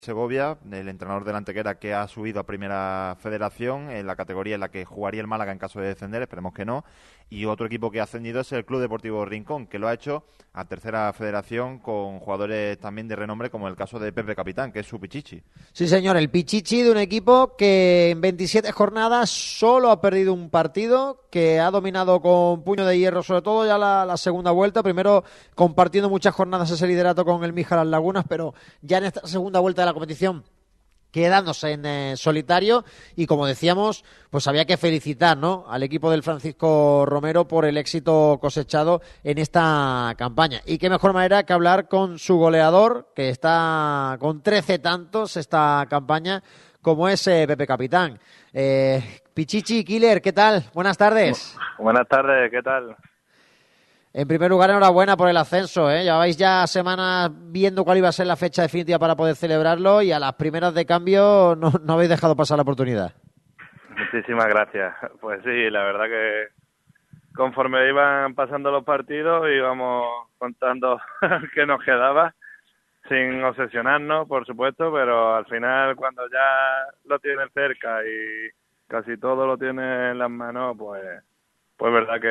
Segovia, el entrenador del Antequera que ha subido a Primera Federación en la categoría en la que jugaría el Málaga en caso de descender, esperemos que no. Y otro equipo que ha ascendido es el Club Deportivo Rincón, que lo ha hecho a Tercera Federación con jugadores también de renombre, como el caso de Pepe Capitán, que es su pichichi. Sí, señor, el Pichichi de un equipo que en 27 jornadas solo ha perdido un partido, que ha dominado con puño de hierro, sobre todo ya la segunda vuelta, primero compartiendo muchas jornadas ese liderato con el Míjar Las Lagunas, pero ya en esta segunda vuelta de la competición quedándose en solitario. Y como decíamos, pues había que felicitar, ¿no?, al equipo del Francisco Romero por el éxito cosechado en esta campaña. Y qué mejor manera que hablar con su goleador, que está con 13 tantos esta campaña, como es Pepe Capitán. Pichichi, Killer, ¿qué tal? Buenas tardes. Buenas tardes, ¿qué tal? En primer lugar, enhorabuena por el ascenso, ¿eh? Llevabais ya semanas viendo cuál iba a ser la fecha definitiva para poder celebrarlo y a las primeras de cambio no habéis dejado pasar la oportunidad. Muchísimas gracias. Pues sí, la verdad que conforme iban pasando los partidos íbamos contando qué nos quedaba, sin obsesionarnos, por supuesto, pero al final cuando ya lo tienes cerca y casi todo lo tienes en las manos, pues verdad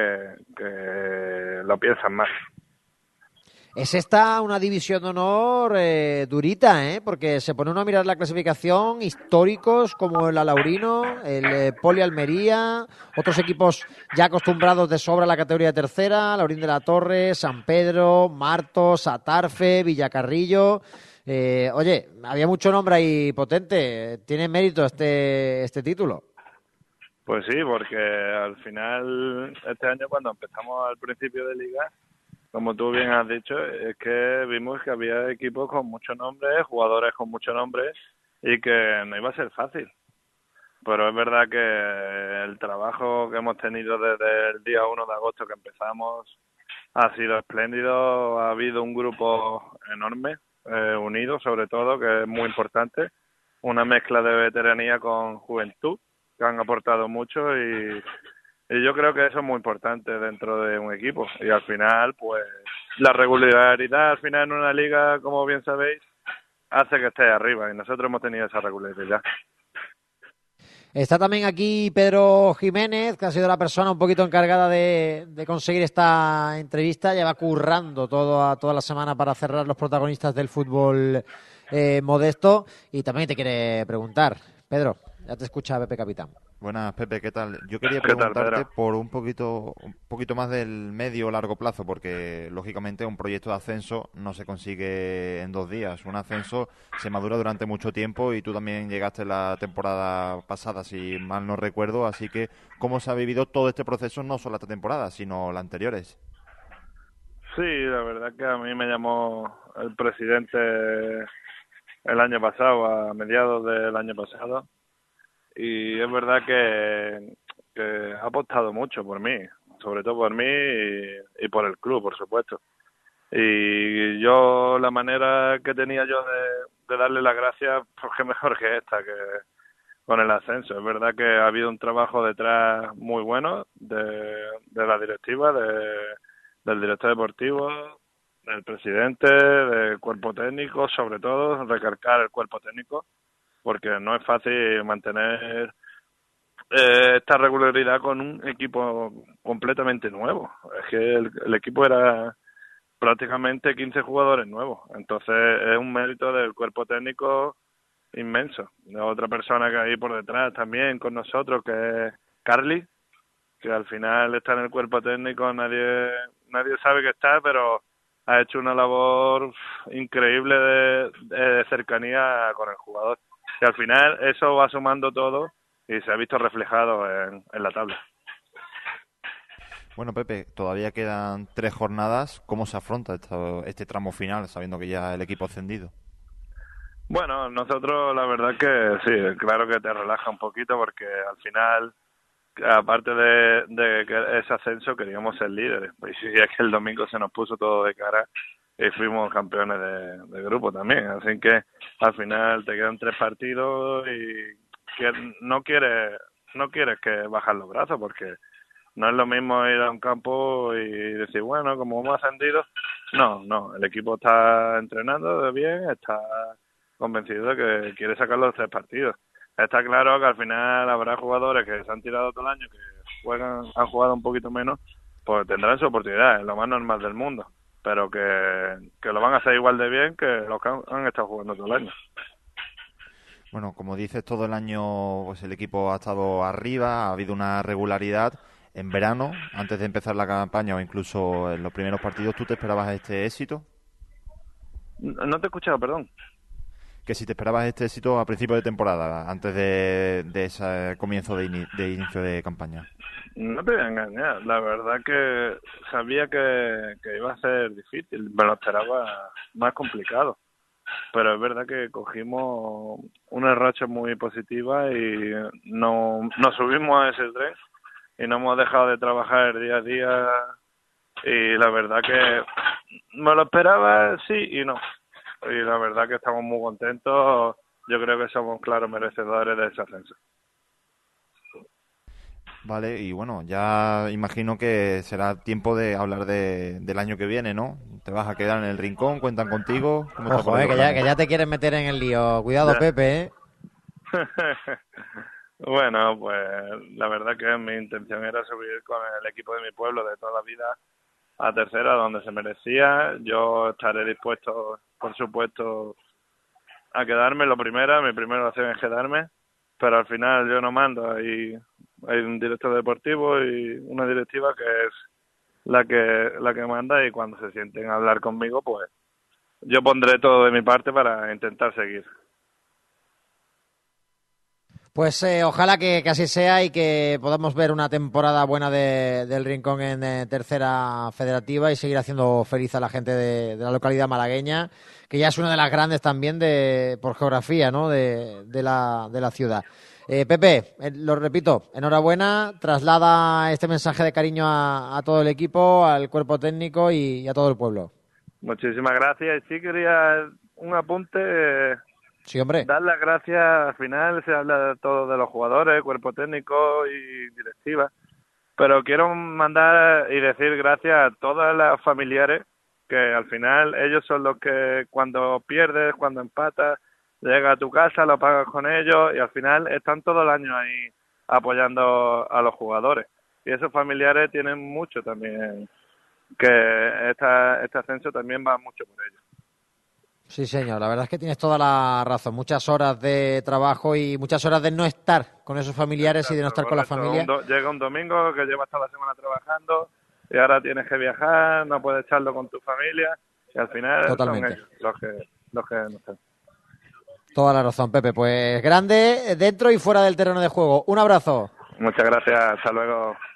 que lo piensas más. Es esta una división de honor durita, ¿eh? Porque se pone uno a mirar la clasificación, históricos como el Alaurino, el Poli Almería, otros equipos ya acostumbrados de sobra a la categoría de tercera, Laurín de la Torre, San Pedro, Martos, Atarfe, Villacarrillo. Oye, había mucho nombre ahí potente. ¿Tiene mérito este título? Pues sí, porque al final este año cuando empezamos al principio de liga, como tú bien has dicho, es que vimos que había equipos con mucho nombre, jugadores con mucho nombre y que no iba a ser fácil. Pero es verdad que el trabajo que hemos tenido desde el día 1 de agosto que empezamos ha sido espléndido. Ha habido un grupo enorme, unido sobre todo, que es muy importante. Una mezcla de veteranía con juventud que han aportado mucho y yo creo que eso es muy importante dentro de un equipo. Y al final, pues, la regularidad al final en una liga, como bien sabéis, hace que esté arriba y nosotros hemos tenido esa regularidad. Está también aquí Pedro Jiménez, que ha sido la persona un poquito encargada de conseguir esta entrevista. Lleva currando toda la semana para cerrar los protagonistas del fútbol modesto. Y también te quiere preguntar, Pedro, ya te escucha Pepe Capitán. Buenas, Pepe, ¿qué tal? Yo quería ¿Qué tal, preguntarte Pedro? por un poquito más del medio o largo plazo, porque lógicamente un proyecto de ascenso no se consigue en 2 días. Un ascenso se madura durante mucho tiempo y tú también llegaste la temporada pasada, si mal no recuerdo. Así que, ¿cómo se ha vivido todo este proceso, no solo esta temporada, sino las anteriores? Sí, la verdad que a mí me llamó el presidente el año pasado, a mediados del año pasado, y es verdad que ha apostado mucho por mí, sobre todo por mí y por el club, por supuesto. Y yo, la manera que tenía yo de darle las gracias, pues qué mejor que esta, que con el ascenso. Es verdad que ha habido un trabajo detrás muy bueno de la directiva, del director deportivo, del presidente, del cuerpo técnico, sobre todo recalcar el cuerpo técnico, porque no es fácil mantener esta regularidad con un equipo completamente nuevo. Es que el equipo era prácticamente 15 jugadores nuevos, entonces es un mérito del cuerpo técnico inmenso. Otra persona que hay por detrás también con nosotros, que es Carly, que al final está en el cuerpo técnico, nadie sabe que está, pero ha hecho una labor increíble de cercanía con el jugador. Y al final eso va sumando todo y se ha visto reflejado en la tabla. Bueno, Pepe, todavía quedan 3 jornadas. ¿Cómo se afronta este tramo final, sabiendo que ya el equipo ha ascendido? Bueno, nosotros la verdad que sí, claro que te relaja un poquito porque al final, aparte de que ese ascenso, queríamos ser líderes. Pues sí, es que el domingo se nos puso todo de cara y fuimos campeones de grupo también. Así que al final te quedan 3 partidos y no quieres que bajar los brazos porque no es lo mismo ir a un campo y decir, bueno, como hemos ascendido. No, el equipo está entrenando bien, está convencido de que quiere sacar los 3 partidos. Está claro que al final habrá jugadores que se han tirado todo el año, que han jugado un poquito menos, pues tendrán su oportunidad, es lo más normal del mundo, pero que lo van a hacer igual de bien que los que han estado jugando todo el año. Bueno, como dices, todo el año pues el equipo ha estado arriba, ha habido una regularidad. En verano, antes de empezar la campaña o incluso en los primeros partidos, ¿tú te esperabas este éxito? No te he escuchado, perdón. Que si te esperabas este éxito a principio de temporada, antes de ese comienzo de inicio de campaña. No te voy a engañar, la verdad que sabía que iba a ser difícil, me lo esperaba más complicado, pero es verdad que cogimos una racha muy positiva y no subimos a ese tren y no hemos dejado de trabajar día a día, y la verdad que me lo esperaba sí y no, y la verdad que estamos muy contentos. Yo creo que somos claros merecedores de ese ascenso. Vale, y bueno, ya imagino que será tiempo de hablar del año que viene, ¿no? ¿Te vas a quedar en el rincón? ¿Cuentan contigo? ¿Cómo está Ojo, por que ya te quieres meter en el lío. Cuidado, Ya. Pepe, Bueno, pues la verdad que mi intención era subir con el equipo de mi pueblo de toda la vida a tercera, donde se merecía. Yo estaré dispuesto, por supuesto, a quedarme. Mi primera opción es quedarme, pero al final yo no mando. Hay un director deportivo y una directiva que es la que manda, y cuando se sienten a hablar conmigo, pues yo pondré todo de mi parte para intentar seguir. Pues ojalá que así sea y que podamos ver una temporada buena del Rincón en tercera federativa y seguir haciendo feliz a la gente de la localidad malagueña, que ya es una de las grandes también por geografía, ¿no? de la ciudad. Pepe, lo repito, enhorabuena, traslada este mensaje de cariño a todo el equipo, al cuerpo técnico y a todo el pueblo. Muchísimas gracias. Y sí, quería un apunte. Sí, hombre. Dar las gracias. Al final se habla de todo, de los jugadores, cuerpo técnico y directiva, pero quiero mandar y decir gracias a todas las familiares, que al final ellos son los que cuando pierdes, cuando empatas, llegas a tu casa, lo pagas con ellos y al final están todo el año ahí apoyando a los jugadores, y esos familiares tienen mucho también, que este ascenso también va mucho por ellos. Sí, señor, la verdad es que tienes toda la razón. Muchas horas de trabajo y muchas horas de no estar con esos familiares. Exacto, y de no estar con la familia. Llega un domingo que llevas toda la semana trabajando y ahora tienes que viajar, no puedes echarlo con tu familia, y al final totalmente son ellos los que no sé. Toda la razón, Pepe. Pues grande dentro y fuera del terreno de juego. Un abrazo. Muchas gracias, hasta luego.